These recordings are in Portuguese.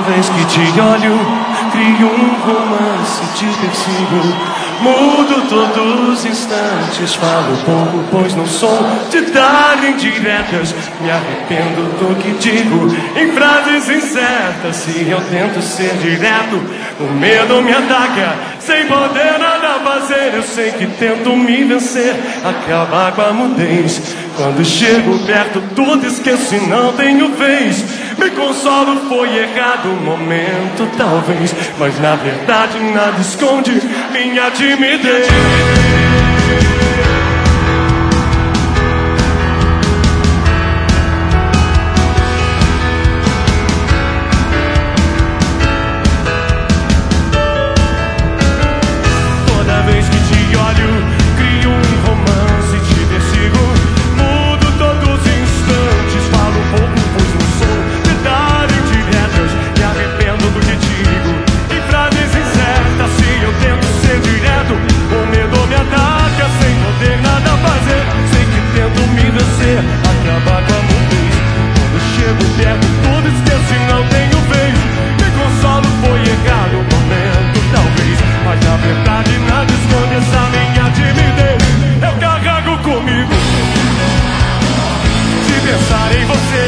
vez que te olho, crio um romance, te persigo. Mudo todos os instantes, falo pouco, pois não sou de dar indiretas. Me arrependo do que digo em frases incertas. Se eu tento ser direto, o medo me ataca, sem poder nada fazer. Eu sei que tento me vencer, acabar com a mudez. Quando chego perto, tudo esqueço e não tenho vez. Me consolo, foi errado o momento, talvez, mas na verdade nada esconde minha timidez. Toda vez que te olho, crio um romance, te persigo. Mudo todos os instantes, falo pouco, pois não sou de dar indiretas. Me arrependo do que digo em frases incertas. Se eu tento ser direto, o medo me ataca, sem poder nada fazer. Sei que tento me vencer, acabar com a mudez. Quando chego perto, tudo esqueço e não tenho vez. Me consolo, foi errado o momento, talvez, mas na verdade nada esconde essa minha timidez. Eu carrego comigo, se pensar em você.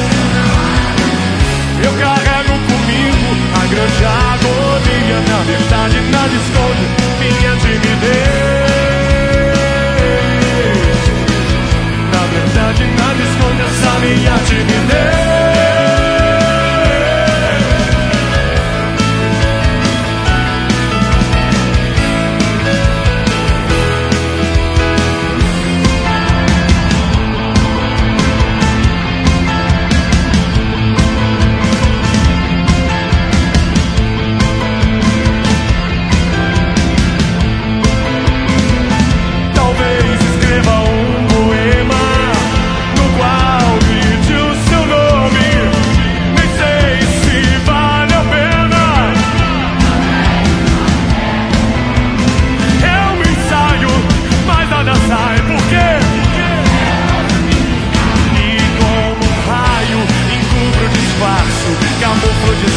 Eu carrego comigo a grande agonia. Na verdade nada esconde minha timidez. Na verdade nada esconde essa minha timidez. Camuflo de